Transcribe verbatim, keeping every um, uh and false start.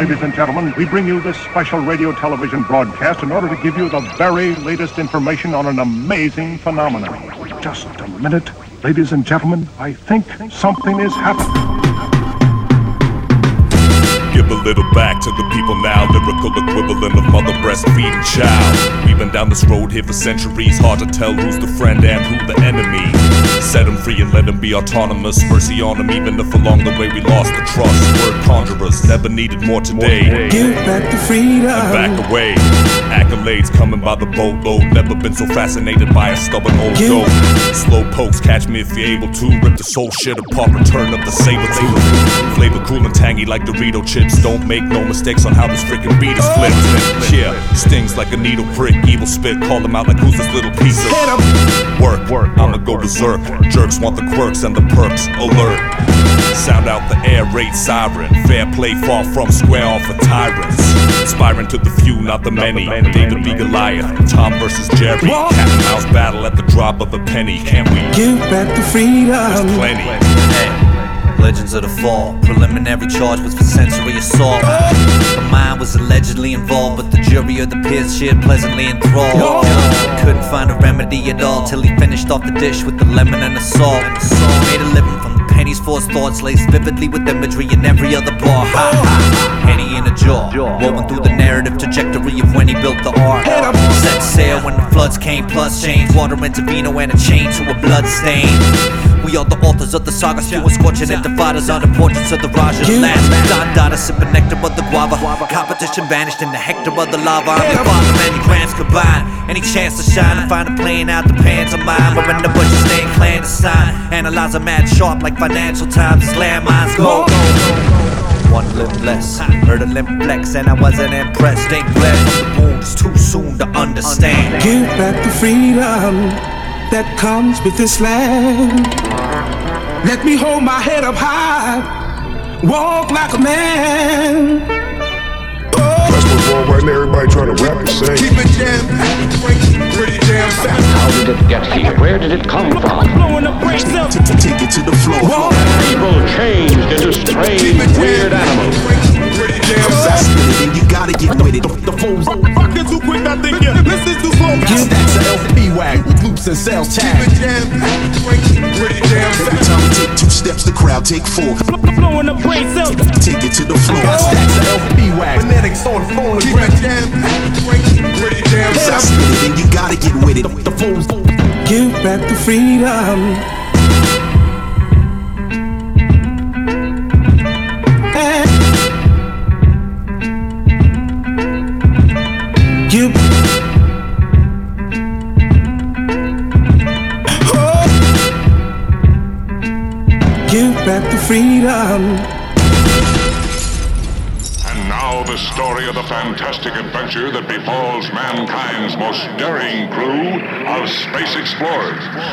ladies and gentlemen, we bring you this special radio television broadcast in order to give you the very latest information on an amazing phenomenon. Just a minute, ladies and gentlemen, I think something is happening. Give a little back to the people now, lyrical equivalent of mother breastfeeding child. We've been down this road here for centuries, hard to tell who's the friend and who the enemy. Set them free and let them be autonomous, mercy on them even if along the way we lost the trust. Word conjurers, never needed more today. Give back the freedom and back away. Accolades coming by the boatload, never been so fascinated by a stubborn old goat. Slow pokes, catch me if you're able to, rip this whole shit apart, return up the saber tooth. Flavor cool and tangy like Dorito chips. Don't make no mistakes on how this freaking beat is flipped. Yeah, stings like a needle prick. Evil spit, call them out like who's this little piece of work, work, I'ma go berserk. Jerks want the quirks and the perks. Alert. Sound out the air raid siren. Fair play far from square off for tyrants. Inspiring to the few, not the many. David v. Goliath, Tom versus Jerry. Cat and mouse battle at the drop of a penny. Can't we give back the freedom? There's plenty. Hey. Legends of the fall. Preliminary charge was for sensory assault. The mind was allegedly involved, but the jury or the peers cheered pleasantly enthralled. Couldn't find a remedy at all till he finished off the dish with the lemon and the salt. Made a living from the pennies for his thoughts, laced vividly with imagery in every other bar. Ha ha. Penny in a jaw, woven through the narrative trajectory of when he built the art. Set sail when the floods came, plus change water into vino and a chain to a blood stain. We are the authors of the saga, spewing scorching intifadas on the portraits of the Raja of the land. Don Dada sipping nectar of the guava. Competition vanished in the hector of the lava. I'm your father, many grams combined. Any chance to shine and find a playing out the pans of mine. We're in the bushes staying clandestine. Analyze a mad sharp like Financial Times. Landmines go. One limb less, heard a limb flex and I wasn't impressed. Ain't bled from the wounds, too soon to understand. Give back the freedom that comes with this land. Let me hold my head up high, walk like a man. Oh. That's what's wrong right now, everybody trying to rap and sing. Keep it jam, pretty damn fast. How did it get here? Where did it come from? Blowing the brakes up. Take it to the floor. People changed into strange, weird animals. Pretty damn fast. And you gotta get with it. The phone's fucking too quick, I think yeah. This is too slow. Stacks of L P wag with loops and sales tag. Keep it jam, pretty damn fast. Every time we take two steps, the crowd take four. Blowing the brakes up. Take it to the floor. Stacks of L P wag. Phonetics on the phone. Keep it jam, pretty damn fast. And you gotta get with it. The phone's give back the freedom. Give oh. Give back the freedom. And now the story of the fantastic adventure that befalls mankind's most daring crew of space explorers.